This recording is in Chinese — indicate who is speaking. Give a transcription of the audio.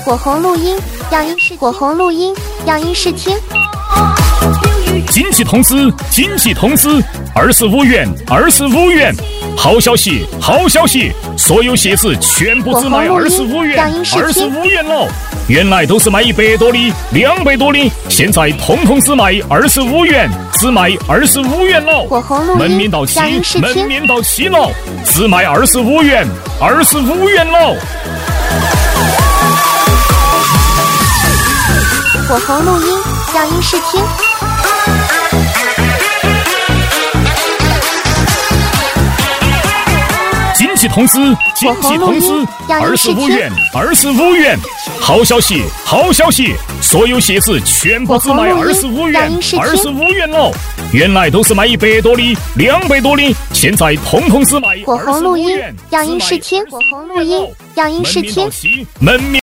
Speaker 1: 火红录音，样音试火红录音，样音试听。
Speaker 2: 经济通知，经济通知，25元，25元！好消息，好消息！所有鞋子全部只卖25元，25元了。原来都是卖100多的、200多的，现在通通只卖25元，只卖25元了。
Speaker 1: 火红录音，
Speaker 2: 门面到期，门
Speaker 1: 面
Speaker 2: 面到期了，只卖25元，25元了。
Speaker 1: 火红录音，样音试听。
Speaker 2: 经济通知，经济通知，25元，25元！好消息，好消息！所有鞋子全部只卖25元，25元了。原来都是卖100多的、200多的，现在通通只卖
Speaker 1: 火红录音，样音试听。火红录音，样音试听。
Speaker 2: 门面